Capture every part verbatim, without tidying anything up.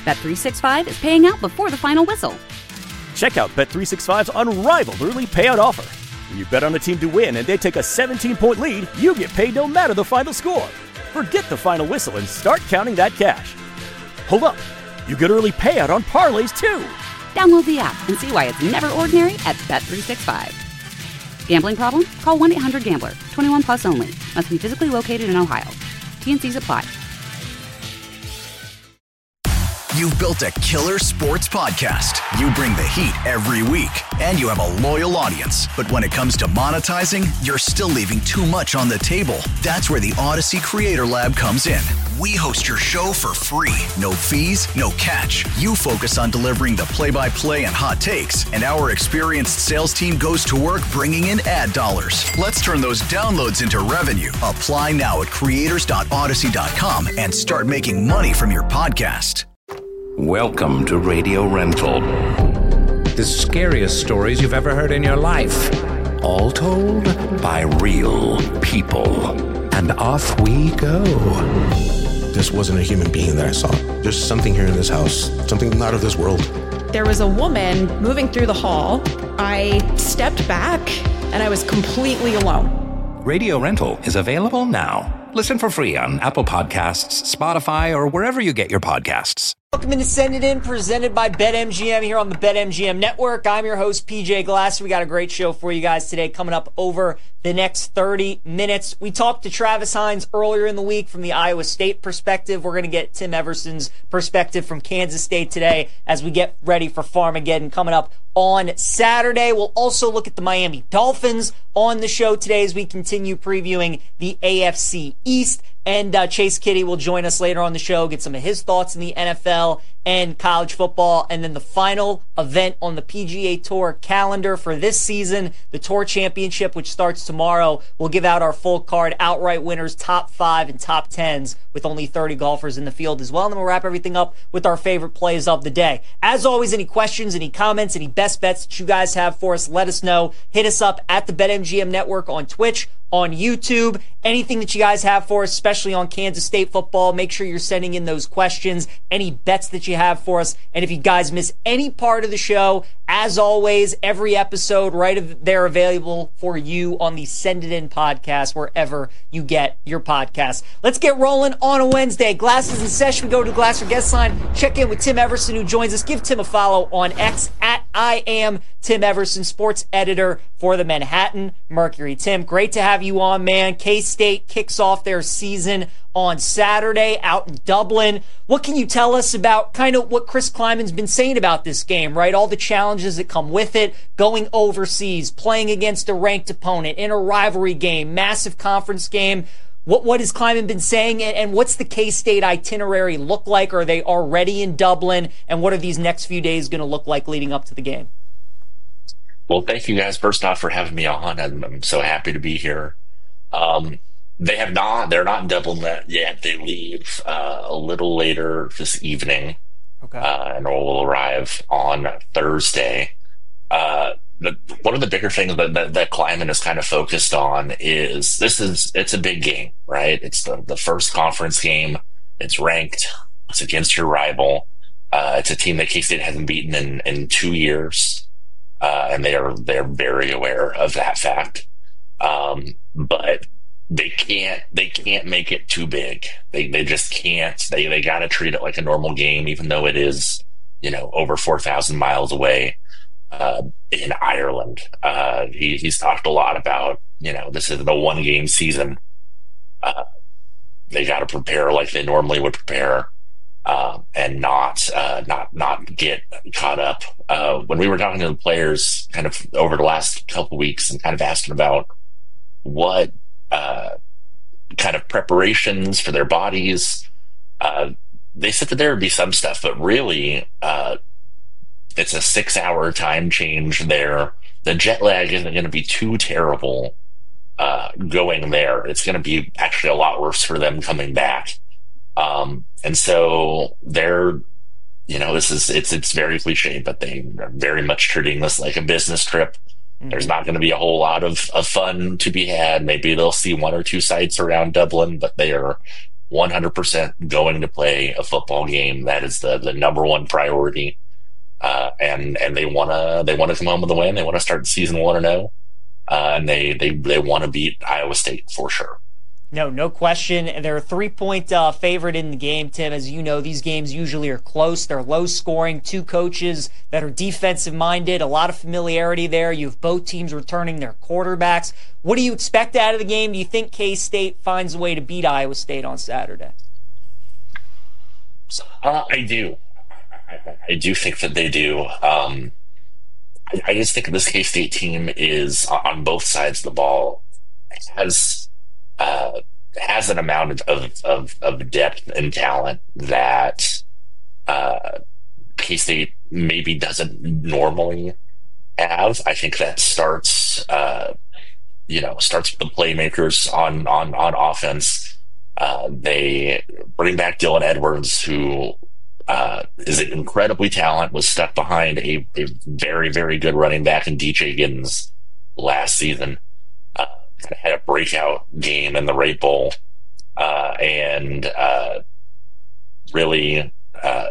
Bet three sixty-five is paying out before the final whistle. Check out Bet three sixty-five's unrivaled early payout offer. When you bet on a team to win and they take a seventeen-point lead, you get paid no matter the final score. Forget the final whistle and start counting that cash. Hold up. You get early payout on parlays, too. Download the app and see why it's never ordinary at Bet three sixty-five. Gambling problem? Call one eight hundred gambler. twenty-one plus only. Must be physically located in Ohio. T N Cs apply. You've built a killer sports podcast. You bring the heat every week, and you have a loyal audience. But when it comes to monetizing, you're still leaving too much on the table. That's where the Odyssey Creator Lab comes in. We host your show for free. No fees, no catch. You focus on delivering the play-by-play and hot takes, and our experienced sales team goes to work bringing in ad dollars. Let's turn those downloads into revenue. Apply now at creators dot odyssey dot com and start making money from your podcast. Welcome to Radio Rental. The scariest stories you've ever heard in your life. All told by real people. And off we go. This wasn't a human being that I saw. There's something here in this house, something not of this world. There was a woman moving through the hall. I stepped back and I was completely alone. Radio Rental is available now. Listen for free on Apple Podcasts, Spotify, or wherever you get your podcasts. Welcome to Send It In, presented by BetMGM here on the BetMGM Network. I'm your host, P J Glasser. We got a great show for you guys today coming up over the next thirty minutes. We talked to Travis Hines earlier in the week from the Iowa State perspective. We're going to get Tim Everson's perspective from Kansas State today as we get ready for Farmageddon coming up on Saturday. We'll also look at the Miami Dolphins on the show today as we continue previewing the A F C East. And uh, Chase Kitty will join us later on the show, get some of his thoughts in the N F L and college football. And then the final event on the P G A Tour calendar for this season, the Tour Championship, which starts tomorrow. We'll give out our full card, outright winners, top five and top tens with only thirty golfers in the field as well. And then we'll wrap everything up with our favorite plays of the day. As always, any questions, any comments, any best bets that you guys have for us, let us know. Hit us up at the BetMGM Network on Twitch, on YouTube, anything that you guys have for us, especially on Kansas State football. Make sure you're sending in those questions, any bets that you have for us. And if you guys miss any part of the show, as always, every episode right there available for you on the Send It In podcast, wherever you get your podcasts. Let's get rolling on a Wednesday. Glasses in session. We go to the Glasser guest line. Check in with Tim Everson, who joins us. Give Tim a follow on X at I am Tim Everson, sports editor for the Manhattan Mercury. Tim, great to have you on, man. K-State kicks off their season on Saturday out in Dublin. What can you tell us about kind of what Chris Kleiman's been saying about this game, right? All the challenges that come with it, going overseas, playing against a ranked opponent in a rivalry game, massive conference game. What what has Kleiman been saying, and, and what's the K-State itinerary look like? Are they already in Dublin, and what are these next few days going to look like leading up to the game? Well, thank you guys first off for having me on. I'm, I'm so happy to be here. Um, they have not, they're not in Dublin yet. They leave uh, a little later this evening, okay. uh, and will arrive on Thursday. Uh, the, one of the bigger things that, that, that Kleiman is kind of focused on is this is, it's a big game, right? It's the, the first conference game. It's ranked. It's against your rival. Uh, it's a team that K-State hasn't beaten in, in two years. Uh, and they are, they're very aware of that fact. Um, but they can't, they can't make it too big. They, they just can't, they, they got to treat it like a normal game, even though it is, you know, over four thousand miles away, uh, in Ireland. Uh, he, he's talked a lot about, you know, this is a one game season. Uh, they got to prepare like they normally would prepare. Uh, and not, uh, not, not get caught up. Uh, when we were talking to the players kind of over the last couple of weeks and kind of asking about what, uh, kind of preparations for their bodies, uh, they said that there would be some stuff, but really, uh, it's a six hour time change there. The jet lag isn't going to be too terrible, uh, going there. It's going to be actually a lot worse for them coming back. Um, and so they're, you know, this is, it's, it's very cliche, but they are very much treating this like a business trip. Mm-hmm. There's not going to be a whole lot of, of fun to be had. Maybe they'll see one or two sites around Dublin, but they are, one hundred percent going to play a football game. That is the, the number one priority. Uh, and, and they want to, they want to come home with a win. They want to start the season one and oh. Uh, and they, they, they want to beat Iowa State for sure. No, no question. They're a three-point uh, favorite in the game, Tim. As you know, these games usually are close. They're low-scoring. Two coaches that are defensive-minded. A lot of familiarity there. You have both teams returning their quarterbacks. What do you expect out of the game? Do you think K-State finds a way to beat Iowa State on Saturday? Uh, I do. I, I do think that they do. Um, I, I just think this K-State team is, on both sides of the ball, has... Uh, has an amount of, of, of depth and talent that uh, K-State maybe doesn't normally have. I think that starts, uh, you know, starts with the playmakers on on on offense. Uh, they bring back Dylan Edwards, who uh, is incredibly talented, was stuck behind a, a very very good running back in D J Giddens last season. Uh, had a breakout game in the Rape Bowl, uh, and uh, really uh,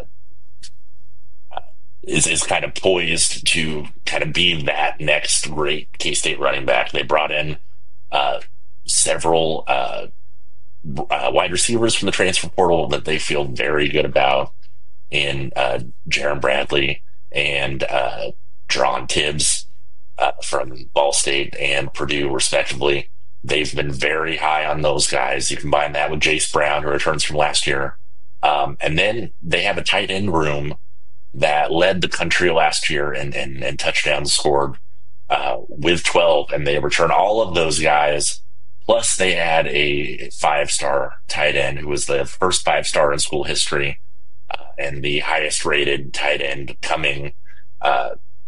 is is kind of poised to kind of be that next great K-State running back. They brought in uh, several uh, uh, wide receivers from the transfer portal that they feel very good about in uh, Jaron Bradley and uh, Jerron Tibbs. Uh, from Ball State and Purdue, respectively. They've been very high on those guys. You combine that with Jace Brown, who returns from last year. Um, and then they have a tight end room that led the country last year in, in, in touchdowns scored uh, with twelve, and they return all of those guys. Plus, they add a five-star tight end who was the first five-star in school history uh, and the highest-rated tight end coming uh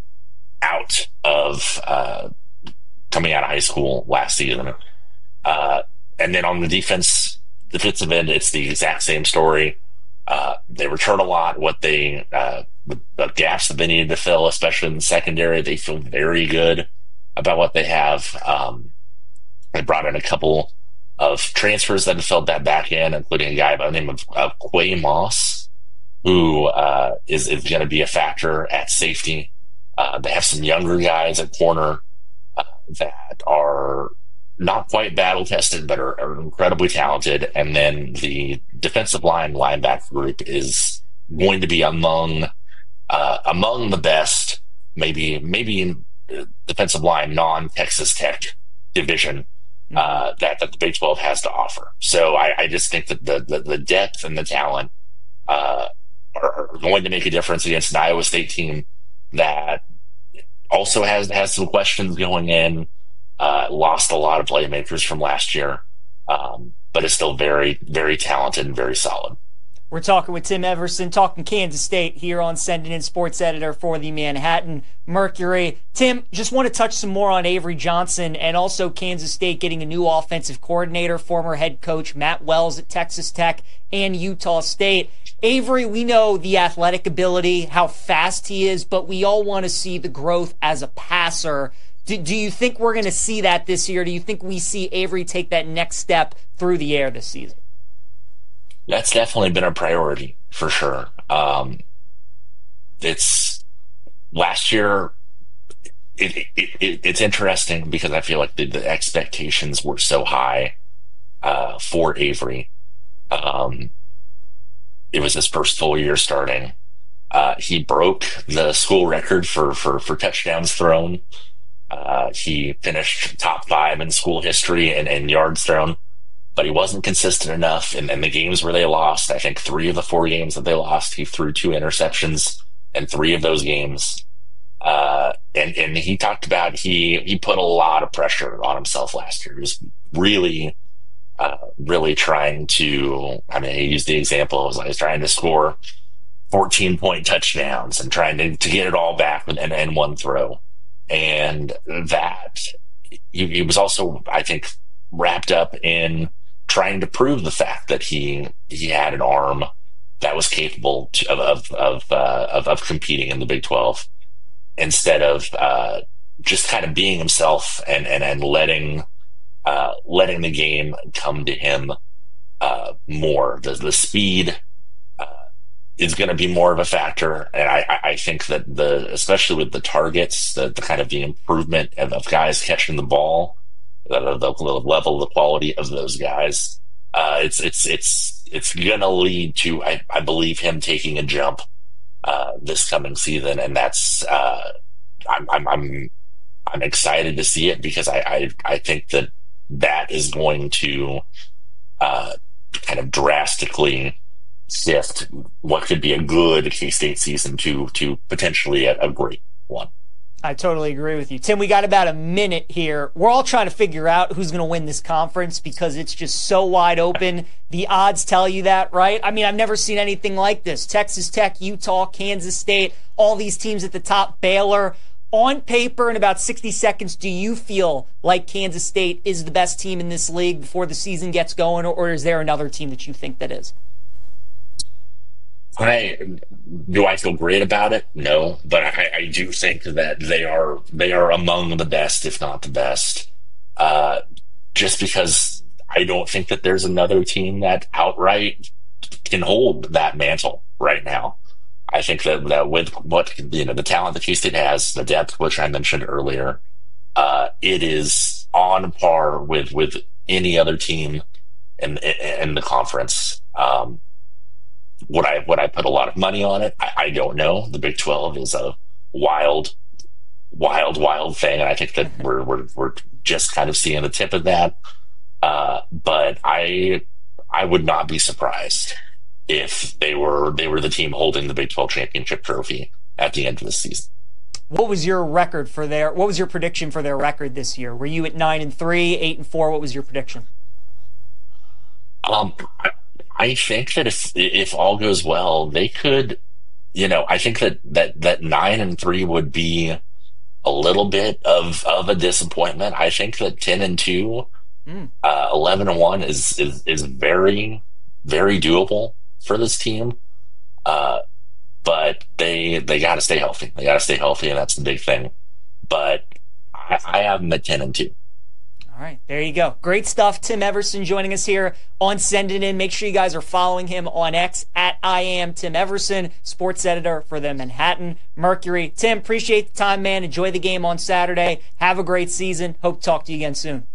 out of uh, coming out of high school last season. Uh, and then on the defense, defensive end, it's the exact same story. Uh, they return a lot. What they, uh, the, the gaps that they needed to fill, especially in the secondary, they feel very good about what they have. Um, they brought in a couple of transfers that have filled that back end, including a guy by the name of, of Quay Moss, who uh, is, is going to be a factor at safety. Uh, they have some younger guys at corner uh, that are not quite battle tested, but are, are incredibly talented. And then the defensive line linebacker group is going to be among uh, among the best, maybe maybe in defensive line non-Texas Tech division uh, that that the Big twelve has to offer. So I, I just think that the, the the depth and the talent uh, are, are going to make a difference against an Iowa State team that also has has some questions going in, uh, lost a lot of playmakers from last year, um, but is still very, very talented and very solid. We're talking with Tim Everson, talking Kansas State here on Sending In, sports editor for the Manhattan Mercury. Tim, just want to touch some more on Avery Johnson and also Kansas State getting a new offensive coordinator, former head coach Matt Wells at Texas Tech and Utah State. Avery, we know the athletic ability, how fast he is, but we all want to see the growth as a passer. Do, do you think we're going to see that this year? Do you think we see Avery take that next step through the air this season? That's definitely been a priority for sure. Um, it's last year. It, it, it, it's interesting because I feel like the, the expectations were so high uh, for Avery. Um, It was his first full year starting. Uh, he broke the school record for, for, for touchdowns thrown. Uh, he finished top five in school history and, and yards thrown, but he wasn't consistent enough. And, and the games where they lost, I think three of the four games that they lost, he threw two interceptions in three of those games. Uh, and, and he talked about he, he put a lot of pressure on himself last year. He was really, uh, really trying to, I mean, he used the example, it was like he's trying to score fourteen point touchdowns and trying to, to get it all back in, in one throw. And that he, he was also, I think, wrapped up in trying to prove the fact that he, he had an arm that was capable to, of, of, of, uh, of, of competing in the Big twelve. Instead of uh, just kind of being himself and and, and letting uh, letting the game come to him uh, more. The, the speed uh, is going to be more of a factor. And I, I think that the, especially with the targets, the, the kind of the improvement of, of guys catching the ball, the, the, the level, the quality of those guys, uh, it's, it's, it's, it's going to lead to, I, I believe, him taking a jump uh, this coming season. And that's, uh, I'm, I'm, I'm, I'm excited to see it because I, I, I think that that is going to uh, kind of drastically shift what could be a good K-State season to to potentially a, a great one. I totally agree with you. Tim, we got about a minute here. We're all trying to figure out who's going to win this conference because it's just so wide open. The odds tell you that, right? I mean, I've never seen anything like this. Texas Tech, Utah, Kansas State, all these teams at the top, Baylor. On paper, in about sixty seconds, do you feel like Kansas State is the best team in this league before the season gets going, or is there another team that you think that is? I, do I feel great about it? No, but I, I do think that they are they are among the best, if not the best. Uh, just because I don't think that there's another team that outright can hold that mantle right now. I think that, that with what, you know, the talent that K-State has, the depth, which I mentioned earlier, uh, it is on par with, with any other team in, in the conference. Um, would I, would I put a lot of money on it? I, I don't know. The Big twelve is a wild, wild, wild thing. And I think that we're, we're, we're just kind of seeing the tip of that. Uh, but I, I would not be surprised if they were they were the team holding the Big twelve championship trophy at the end of the season. What was your record for their? What was your prediction for their record this year? Were you at nine and three, eight and four? What was your prediction? Um, I, I think that if if all goes well, they could. You know, I think that that that nine and three would be a little bit of of a disappointment. I think that ten and two, mm. uh, eleven and one is is is very very doable for this team, uh, but they they got to stay healthy. They got to stay healthy, and that's the big thing. But I, I have them at ten and two. All right, there you go. Great stuff. Tim Everson joining us here on Send It In. Make sure you guys are following him on X at I am Tim Everson, sports editor for the Manhattan Mercury. Tim, appreciate the time, man. Enjoy the game on Saturday. Have a great season. Hope to talk to you again soon.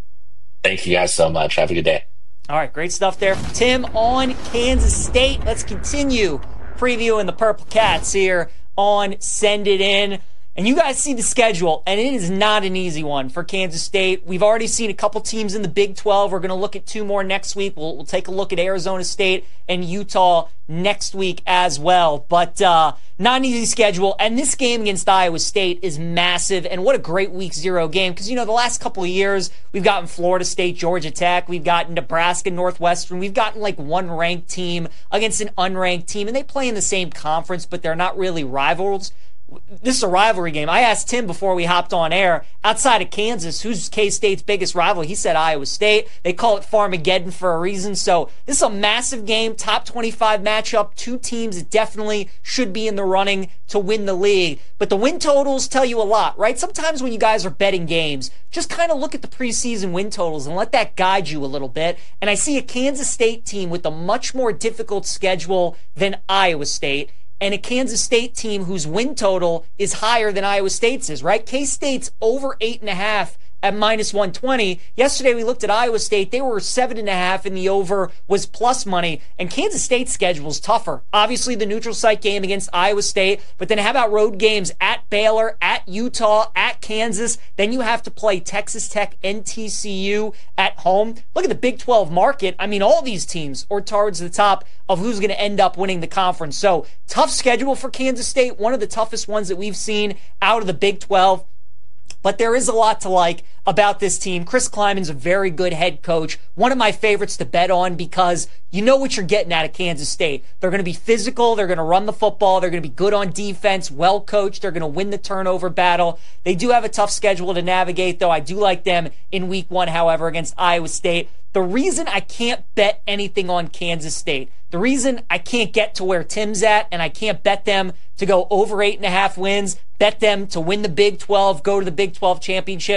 Thank you guys so much. Have a good day. All right, great stuff there. Tim on Kansas State. Let's continue previewing the Purple Cats here on Send It In. And you guys see the schedule, and it is not an easy one for Kansas State. We've already seen a couple teams in the Big twelve. We're going to look at two more next week. We'll, we'll take a look at Arizona State and Utah next week as well. But uh, not an easy schedule. And this game against Iowa State is massive. And what a great week zero game. Because, you know, the last couple of years, we've gotten Florida State, Georgia Tech. We've gotten Nebraska, Northwestern. We've gotten like one ranked team against an unranked team. And they play in the same conference, but they're not really rivals. This is a rivalry game. I asked Tim before we hopped on air, outside of Kansas, who's K-State's biggest rival? He said Iowa State. They call it Farmageddon for a reason. So this is a massive game, top twenty-five matchup. Two teams that definitely should be in the running to win the league. But the win totals tell you a lot, right? Sometimes when you guys are betting games, just kind of look at the preseason win totals and let that guide you a little bit. And I see a Kansas State team with a much more difficult schedule than Iowa State, and a Kansas State team whose win total is higher than Iowa State's is, right? K-State's over eight and a half at minus one twenty. Yesterday we looked at Iowa State. They were seven and a half, and the over was plus money. And Kansas State's schedule is tougher. Obviously the neutral site game against Iowa State, but then how about road games at Baylor, at Utah, at Kansas? Then you have to play Texas Tech and T C U at home. Look at the Big twelve market. I mean, all these teams are towards the top of who's going to end up winning the conference. So tough schedule for Kansas State, one of the toughest ones that we've seen out of the Big twelve. But there is a lot to like about this team. Chris Kleiman's a very good head coach. One of my favorites to bet on because you know what you're getting out of Kansas State. They're going to be physical. They're going to run the football. They're going to be good on defense, well coached. They're going to win the turnover battle. They do have a tough schedule to navigate, though. I do like them in week one, however, against Iowa State. The reason I can't bet anything on Kansas State, the reason I can't get to where Tim's at and I can't bet them to go over eight and a half wins, bet them to win the Big twelve, go to the Big twelve championship,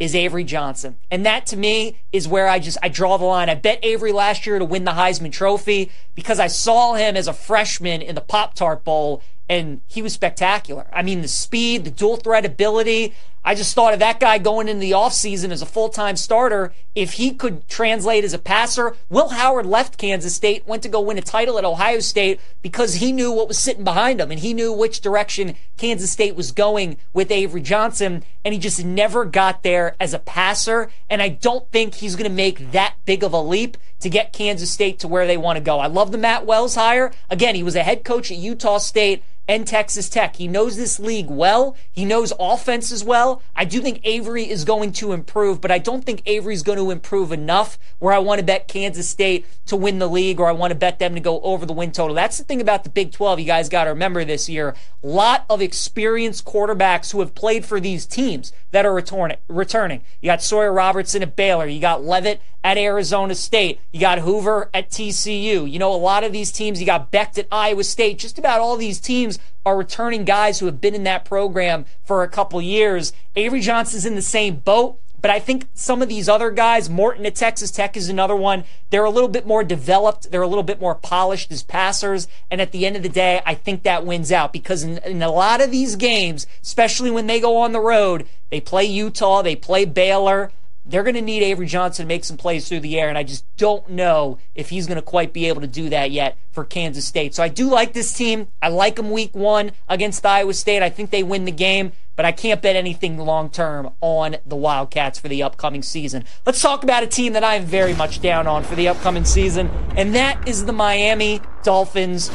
is Avery Johnson. And that to me is where I just, I draw the line. I bet Avery last year to win the Heisman Trophy because I saw him as a freshman in the Pop-Tart Bowl and he was spectacular. I mean, the speed, the dual threat ability. I just thought of that guy going into the offseason as a full-time starter. If he could translate as a passer, Will Howard left Kansas State, went to go win a title at Ohio State because he knew what was sitting behind him and he knew which direction Kansas State was going with Avery Johnson, and he just never got there as a passer, and I don't think he's going to make that big of a leap to get Kansas State to where they want to go. I love the Matt Wells hire. Again, he was a head coach at Utah State and Texas Tech. He knows this league well. He knows offense as well. I do think Avery is going to improve, but I don't think Avery's going to improve enough where I want to bet Kansas State to win the league or I want to bet them to go over the win total. That's the thing about the Big twelve you guys got to remember this year. A lot of experienced quarterbacks who have played for these teams that are returning. returning. You got Sawyer Robertson at Baylor. You got Levitt at Arizona State. You got Hoover at T C U. You know, a lot of these teams, you got Becht at Iowa State. Just about all these teams are returning guys who have been in that program for a couple years. Avery Johnson's in the same boat, but I think some of these other guys, Morton at Texas Tech is another one, they're a little bit more developed, they're a little bit more polished as passers, and at the end of the day, I think that wins out because in, in a lot of these games, especially when they go on the road, they play Utah, they play Baylor, they're going to need Avery Johnson to make some plays through the air, and I just don't know if he's going to quite be able to do that yet for Kansas State. So I do like this team. I like them week one against Iowa State. I think they win the game, but I can't bet anything long-term on the Wildcats for the upcoming season. Let's talk about a team that I am very much down on for the upcoming season, and that is the Miami Dolphins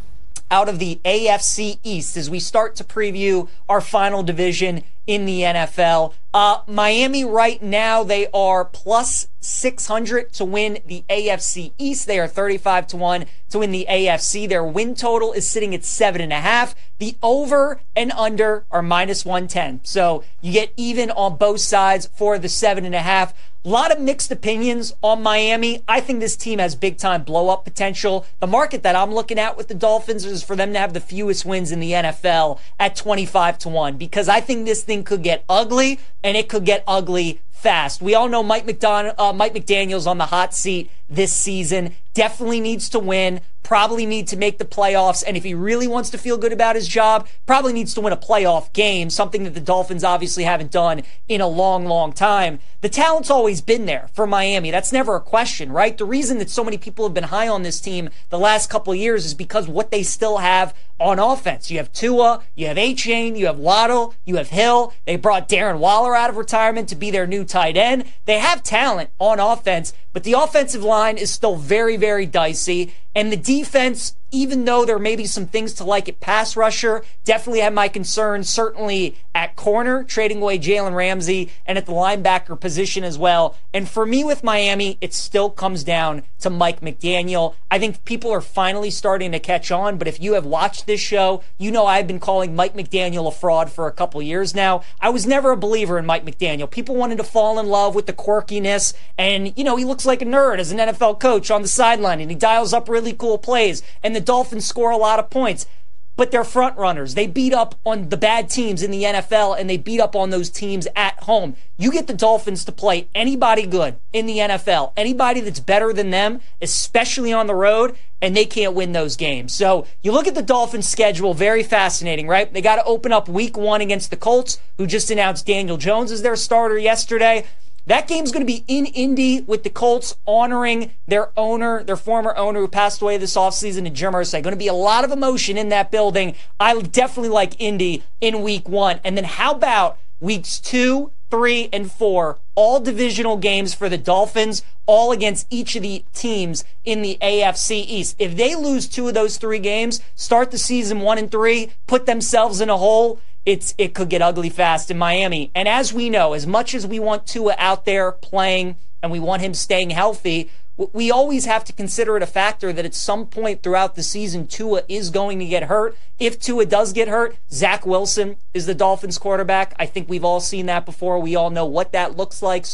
out of the A F C East as we start to preview our final division in the N F L. Uh, Miami right now, they are plus six hundred to win the A F C East. They are thirty-five to one to win the A F C. Their win total is sitting at seven and a half. The over and under are minus one ten. So you get even on both sides for the seven and a half. A lot of mixed opinions on Miami. I think this team has big-time blow-up potential. The market that I'm looking at with the Dolphins is for them to have the fewest wins in the N F L at twenty-five to one because I think this thing could get ugly, and it could get ugly fast. We all know Mike McDon- uh, Mike McDaniel's on the hot seat this season. Definitely needs to win. Probably need to make the playoffs. And if he really wants to feel good about his job, probably needs to win a playoff game, something that the Dolphins obviously haven't done in a long, long time. The talent's always been there for Miami. That's never a question, right? The reason that so many people have been high on this team the last couple of years is because what they still have on offense. You have Tua, you have A-Chain, you have Waddle, you have Hill. They brought Darren Waller out of retirement to be their new tight end. They have talent on offense, but the offensive line is still very, very dicey. And the defense, even though there may be some things to like at pass rusher, definitely have my concerns, certainly at corner, trading away Jalen Ramsey, and at the linebacker position as well. And for me with Miami, it still comes down to Mike McDaniel. I think people are finally starting to catch on, but if you have watched this show, you know I've been calling Mike McDaniel a fraud for a couple years now. I was never a believer in Mike McDaniel. People wanted to fall in love with the quirkiness, and, you know, he looks like a nerd as an N F L coach on the sideline, and he dials up really cool plays, and the Dolphins score a lot of points. But they're front runners. They beat up on the bad teams in the N F L, and they beat up on those teams at home. You get the Dolphins to play anybody good in the N F L, anybody that's better than them, especially on the road, and they can't win those games. So you look at the Dolphins' schedule, very fascinating, right? They got to open up week one against the Colts, who just announced Daniel Jones as their starter yesterday. That game's going to be in Indy with the Colts honoring their owner, their former owner who passed away this offseason, Jim Irsay. Going to be a lot of emotion in that building. I definitely like Indy in week one. And then how about weeks two, three, and four? All divisional games for the Dolphins, all against each of the teams in the A F C East. If they lose two of those three games, start the season one and three, put themselves in a hole, It's it could get ugly fast in Miami. And as we know, as much as we want Tua out there playing and we want him staying healthy, we always have to consider it a factor that at some point throughout the season, Tua is going to get hurt. If Tua does get hurt, Zach Wilson is the Dolphins quarterback. I think we've all seen that before. We all know what that looks like. So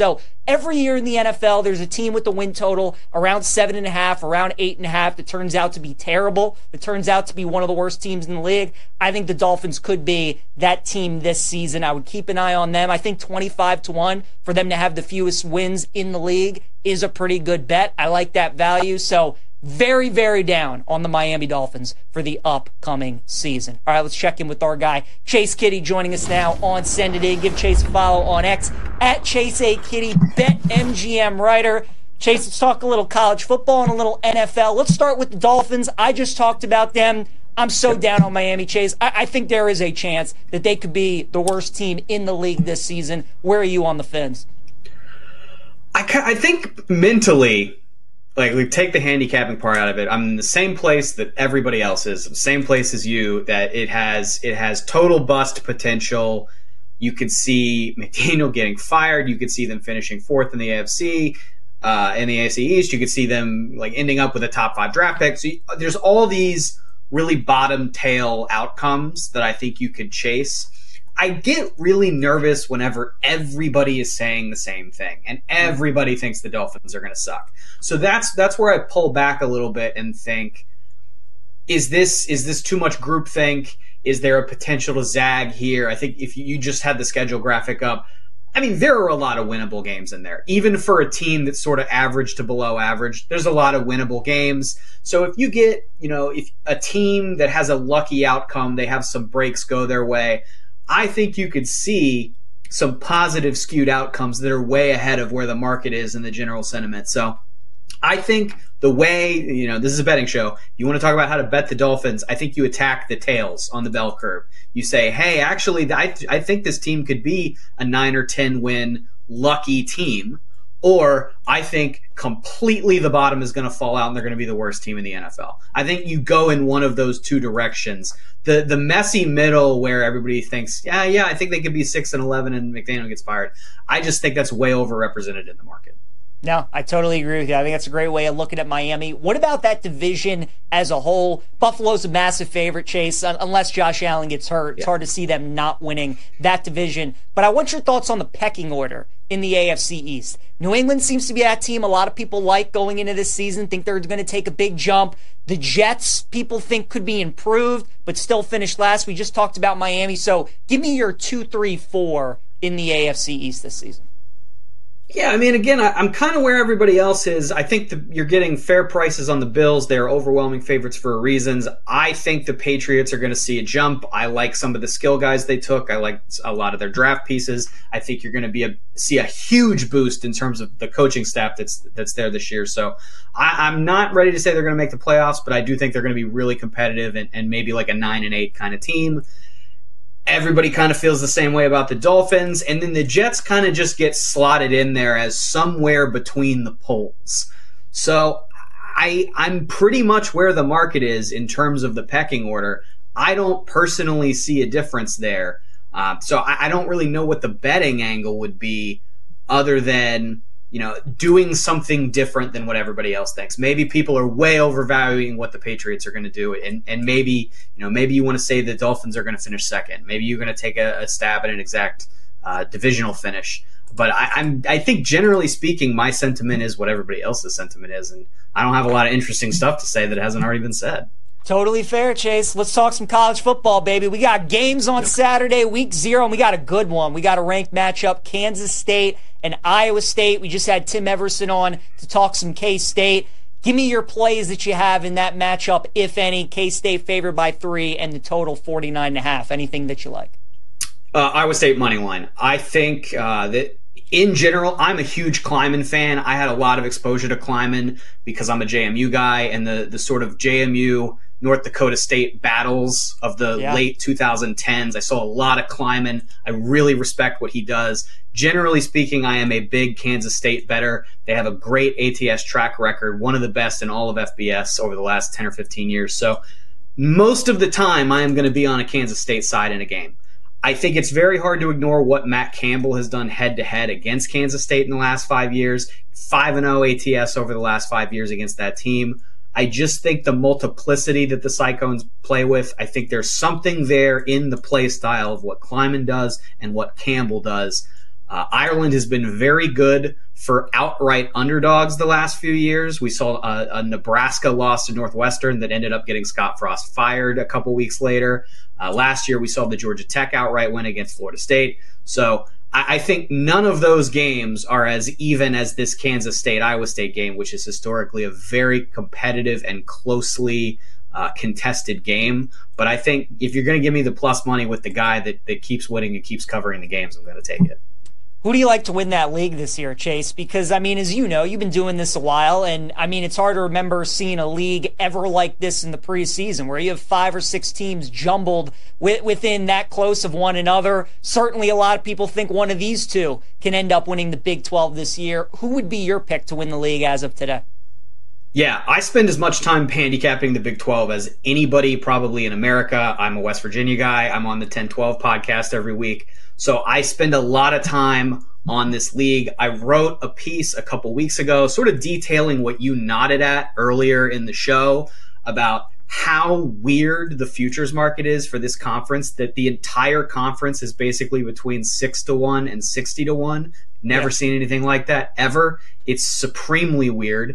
every year in the N F L, there's a team with the win total around seven and a half, around eight and a half that turns out to be terrible. That turns out to be one of the worst teams in the league. I think the Dolphins could be that team this season. I would keep an eye on them. I think twenty-five to one for them to have the fewest wins in the league is a pretty good bet. I like that value. So very, very down on the Miami Dolphins for the upcoming season. All right, let's check in with our guy, Chase Kitty, joining us now on Send It In. Give Chase a follow on X, at Chase A. Kitty, BetMGM writer. Chase, let's talk a little college football and a little N F L. Let's start with the Dolphins. I just talked about them. I'm so down on Miami, Chase. I, I think there is a chance that they could be the worst team in the league this season. Where are you on the Fins? I, I think mentally, like, we take the handicapping part out of it. I'm in the same place that everybody else is, the same place as you, that it has it has total bust potential. You could see McDaniel getting fired. You could see them finishing fourth in the A F C, uh, in the A F C East. You could see them like ending up with a top five draft pick. So you, there's all these really bottom tail outcomes that I think you could chase. I get really nervous whenever everybody is saying the same thing and everybody thinks the Dolphins are going to suck. So that's that's where I pull back a little bit and think, is this is this too much groupthink? Is there a potential to zag here? I think if you just had the schedule graphic up, I mean, there are a lot of winnable games in there. Even for a team that's sort of average to below average, there's a lot of winnable games. So if you get, you know, if a team that has a lucky outcome, they have some breaks go their way, I think you could see some positive skewed outcomes that are way ahead of where the market is in the general sentiment. So I think the way, you know, this is a betting show. You want to talk about how to bet the Dolphins, I think you attack the tails on the bell curve. You say, hey, actually, I, I think this team could be a nine or ten win lucky team. Or I think completely the bottom is going to fall out and they're going to be the worst team in the N F L. I think you go in one of those two directions. The the messy middle where everybody thinks, yeah, yeah, I think they could be six and eleven and McDaniel gets fired. I just think that's way overrepresented in the market. No, I totally agree with you. I think that's a great way of looking at Miami. What about that division as a whole? Buffalo's a massive favorite, Chase, unless Josh Allen gets hurt. It's hard to see them not winning that division. But I want your thoughts on the pecking order in the A F C East. New England seems to be that team a lot of people like going into this season, think they're going to take a big jump. The Jets, people think could be improved, but still finished last. We just talked about Miami. So give me your two, three, four in the A F C East this season. Yeah, I mean, again, I, I'm kind of where everybody else is. I think the, you're getting fair prices on the Bills. They're overwhelming favorites for reasons. I think the Patriots are going to see a jump. I like some of the skill guys they took. I like a lot of their draft pieces. I think you're going to be a, see a huge boost in terms of the coaching staff that's that's there this year. So I, I'm not ready to say they're going to make the playoffs, but I do think they're going to be really competitive and, and maybe like a nine and eight kind of team. Everybody kind of feels the same way about the Dolphins, and then the Jets kind of just get slotted in there as somewhere between the poles. So I, I'm pretty much where the market is in terms of the pecking order. I don't personally see a difference there. Uh, so I, I don't really know what the betting angle would be other than, you know, doing something different than what everybody else thinks. Maybe people are way overvaluing what the Patriots are going to do, and, and maybe, you know, maybe you want to say the Dolphins are going to finish second. Maybe you're going to take a, a stab at an exact uh, divisional finish. But I, I'm, I think generally speaking, my sentiment is what everybody else's sentiment is, and I don't have a lot of interesting stuff to say that hasn't already been said. Totally fair, Chase. Let's talk some college football, baby. We got games on Saturday, week zero, and we got a good one. We got a ranked matchup, Kansas State and Iowa State. We just had Tim Everson on to talk some K-State. Give me your plays that you have in that matchup, if any. K-State favored by three and the total forty-nine and a half. Anything that you like? Uh, Iowa State money line. I think uh, that in general, I'm a huge Kleiman fan. I had a lot of exposure to Kleiman because I'm a J M U guy, and the the sort of J M U North Dakota State battles of the yeah. late twenty tens. I saw a lot of Kleiman. I really respect what he does. Generally speaking, I am a big Kansas State bettor. They have a great A T S track record, one of the best in all of F B S over the last ten or fifteen years. So most of the time, I am going to be on a Kansas State side in a game. I think it's very hard to ignore what Matt Campbell has done head-to-head against Kansas State in the last five years. five and oh A T S over the last five years against that team. I just think the multiplicity that the Cyclones play with, I think there's something there in the play style of what Kleiman does and what Campbell does. Uh, Ireland has been very good, for outright underdogs the last few years. We saw a, a Nebraska loss to Northwestern that ended up getting Scott Frost fired a couple weeks later. Uh, last year, we saw the Georgia Tech outright win against Florida State. So I, I think none of those games are as even as this Kansas State-Iowa State game, which is historically a very competitive and closely uh, contested game. But I think if you're going to give me the plus money with the guy that, that keeps winning and keeps covering the games, I'm going to take it. Who do you like to win that league this year, Chase? Because, I mean, as you know, you've been doing this a while, and, I mean, it's hard to remember seeing a league ever like this in the preseason, where you have five or six teams jumbled with, within that close of one another. Certainly a lot of people think one of these two can end up winning the Big twelve this year. Who would be your pick to win the league as of today? Yeah, I spend as much time handicapping the Big twelve as anybody probably in America. I'm a West Virginia guy. I'm on the ten twelve podcast every week. So I spend a lot of time on this league. I wrote a piece a couple weeks ago sort of detailing what you nodded at earlier in the show about how weird the futures market is for this conference, that the entire conference is basically between six to one and sixty to one. Never yeah. seen anything like that ever. It's supremely weird.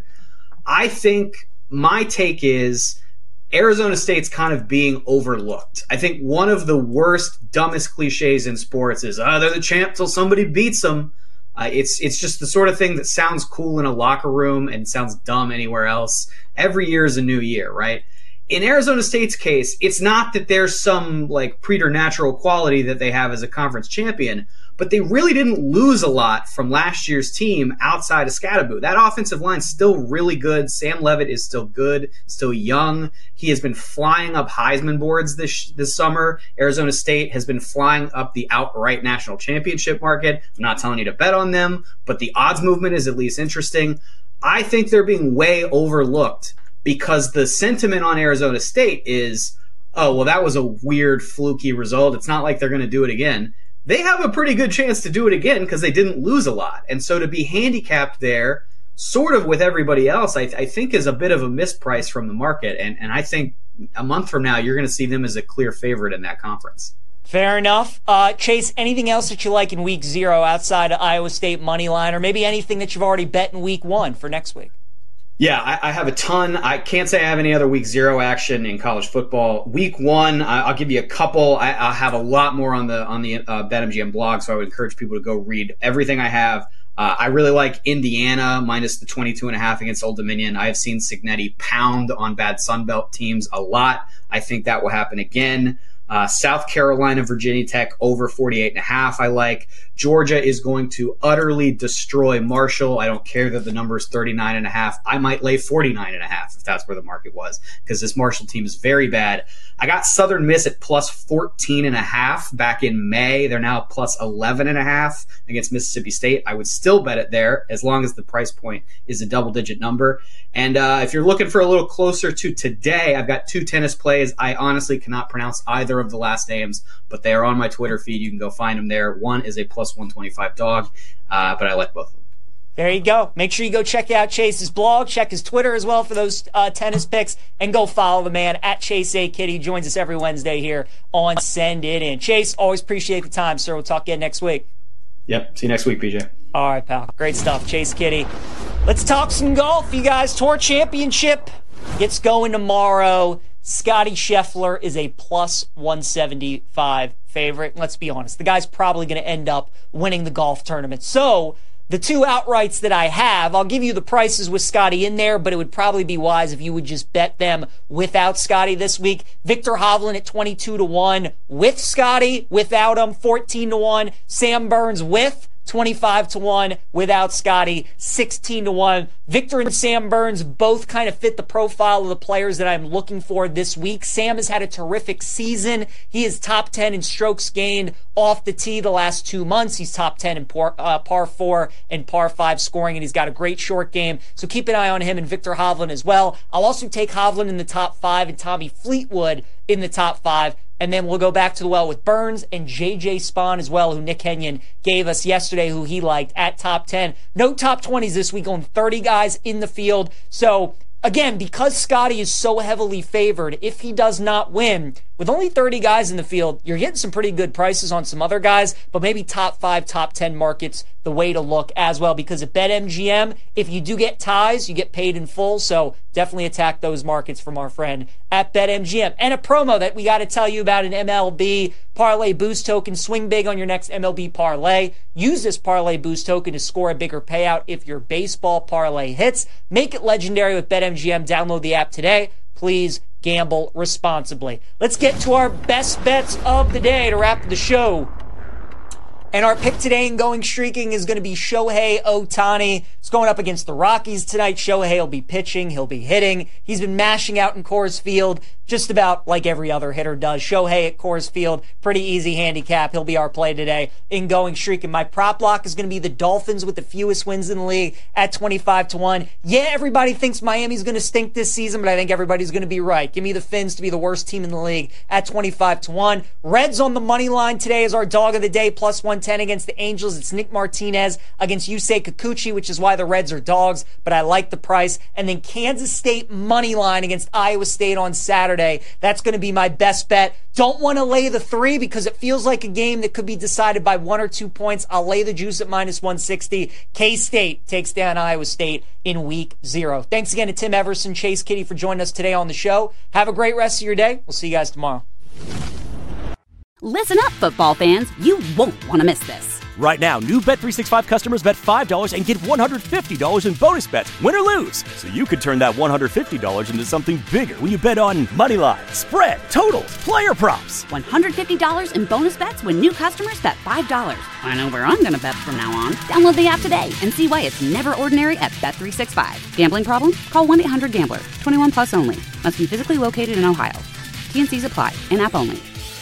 I think my take is Arizona State's kind of being overlooked. I think one of the worst, dumbest cliches in sports is, oh, they're the champ till somebody beats them. Uh, it's it's just the sort of thing that sounds cool in a locker room and sounds dumb anywhere else. Every year is a new year, right? In Arizona State's case, it's not that there's some like preternatural quality that they have as a conference champion, but they really didn't lose a lot from last year's team outside of Scatterbo. That offensive line's still really good. Sam Levitt is still good, still young. He has been flying up Heisman boards this this summer. Arizona State has been flying up the outright national championship market. I'm not telling you to bet on them, but the odds movement is at least interesting. I think they're being way overlooked because the sentiment on Arizona State is, oh, well, that was a weird, fluky result. It's not like they're going to do it again. They have a pretty good chance to do it again because they didn't lose a lot. And so to be handicapped there, sort of with everybody else, I, I think is a bit of a misprice from the market. And, and I think a month from now, you're going to see them as a clear favorite in that conference. Fair enough. Uh, Chase, anything else that you like in week zero outside of Iowa State money line, or maybe anything that you've already bet in week one for next week? Yeah, I, I have a ton. I can't say I have any other week zero action in college football. Week one, I, I'll give you a couple. I, I'll have a lot more on the on the uh, BetMGM blog, so I would encourage people to go read everything I have. Uh, I really like Indiana minus the twenty-two and a half against Old Dominion. I have seen Cignetti pound on bad Sun Belt teams a lot. I think that will happen again. Uh, South Carolina, Virginia Tech over forty-eight and a half. I like. Georgia is going to utterly destroy Marshall. I don't care that the number is thirty-nine and a half. I might lay forty-nine and a half if that's where the market was, because this Marshall team is very bad. I got Southern Miss at plus fourteen and a half back in May. They're now plus eleven and a half against Mississippi State. I would still bet it there as long as the price point is a double digit number. And uh, if you're looking for a little closer to today, I've got two tennis plays. I honestly cannot pronounce either of the last names, but they are on my Twitter feed. You can go find them there. One is a plus one twenty-five dog, uh, but I like both of them. There you go. Make sure you go check out Chase's blog, check his Twitter as well for those uh, tennis picks, and go follow the man at Chase A. Kitty. He joins us every Wednesday here on Send It In. Chase, always appreciate the time, sir. We'll talk again next week. Yep. See you next week, P J. All right, pal. Great stuff. Chase Kitty. Let's talk some golf, you guys. Tour Championship gets going tomorrow. Scotty Scheffler is a plus one seventy-five favorite. Let's be honest, the guy's probably going to end up winning the golf tournament. So the two outrights that I have, I'll give you the prices with Scotty in there, but it would probably be wise if you would just bet them without Scotty this week. Viktor Hovland at twenty-two to one with Scotty, without him, fourteen to one. Sam Burns with twenty-five to one, without Scotty, sixteen to one. Viktor and Sam Burns both kind of fit the profile of the players that I'm looking for this week. Sam has had a terrific season. He is top ten in strokes gained off the tee the last two months. He's top ten in par, uh, par four and par five scoring, and he's got a great short game. So keep an eye on him and Viktor Hovland as well. I'll also take Hovland in the top five and Tommy Fleetwood in the top five. And then we'll go back to the well with Burns and J J Spawn as well, who Nick Kenyon gave us yesterday, who he liked at top ten. No top twenties this week, only thirty guys in the field. So, again, because Scotty is so heavily favored, if he does not win, with only thirty guys in the field, you're getting some pretty good prices on some other guys, but maybe top five, top ten markets, the way to look as well, because at BetMGM, if you do get ties, you get paid in full, so definitely attack those markets from our friend at BetMGM. And a promo that we got to tell you about, an M L B Parlay Boost Token. Swing big on your next M L B parlay. Use this Parlay Boost Token to score a bigger payout if your baseball parlay hits. Make it legendary with BetMGM. Download the app today. Please gamble responsibly. Let's get to our best bets of the day to wrap the show. And our pick today in Going Streaking is going to be Shohei Ohtani. It's going up against the Rockies tonight. Shohei will be pitching. He'll be hitting. He's been mashing out in Coors Field just about like every other hitter does. Shohei at Coors Field, pretty easy handicap. He'll be our play today in Going Streaking. My prop block is going to be the Dolphins with the fewest wins in the league at twenty-five to one. Yeah, everybody thinks Miami's going to stink this season, but I think everybody's going to be right. Give me the Fins to be the worst team in the league at twenty-five to one. Reds on the money line today is our dog of the day, plus one ten against the Angels. It's Nick Martinez against Yusei Kikuchi, which is why the Reds are dogs, but I like the price. And then Kansas State money line against Iowa State on Saturday. That's going to be my best bet. Don't want to lay the three because it feels like a game that could be decided by one or two points. I'll lay the juice at minus one sixty. K-State takes down Iowa State in week zero. Thanks again to Tim Everson, Chase Kitty for joining us today on the show. Have a great rest of your day. We'll see you guys tomorrow. Listen up, football fans. You won't want to miss this. Right now, new Bet three sixty-five customers bet five dollars and get one hundred fifty dollars in bonus bets, win or lose. So you could turn that one hundred fifty dollars into something bigger when you bet on money line, spread, totals, player props. one hundred fifty dollars in bonus bets when new customers bet five dollars. I know where I'm going to bet from now on. Download the app today and see why it's never ordinary at Bet three sixty-five. Gambling problem? Call one eight hundred gambler. twenty-one plus only. Must be physically located in Ohio. T N Cs apply. In-app only.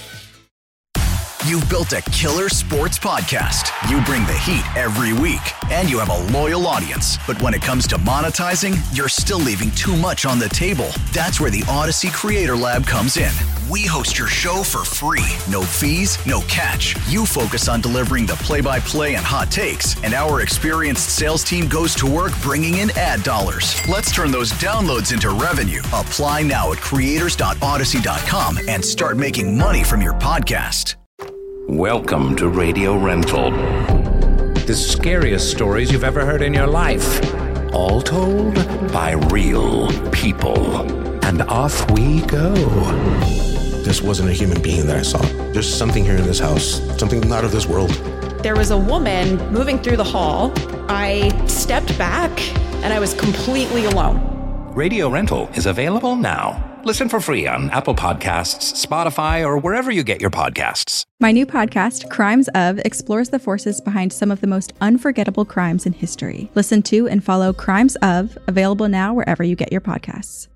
You've built a killer sports podcast. You bring the heat every week, and you have a loyal audience. But when it comes to monetizing, you're still leaving too much on the table. That's where the Odyssey Creator Lab comes in. We host your show for free. No fees, no catch. You focus on delivering the play-by-play and hot takes, and our experienced sales team goes to work bringing in ad dollars. Let's turn those downloads into revenue. Apply now at creators dot odyssey dot com and start making money from your podcast. Welcome to Radio Rental. The scariest stories you've ever heard in your life. All told by real people. And off we go. This wasn't a human being that I saw. There's something here in this house, something not of this world. There was a woman moving through the hall. I stepped back and I was completely alone. Radio Rental is available now. Listen for free on Apple Podcasts, Spotify, or wherever you get your podcasts. My new podcast, Crimes Of, explores the forces behind some of the most unforgettable crimes in history. Listen to and follow Crimes Of, available now wherever you get your podcasts.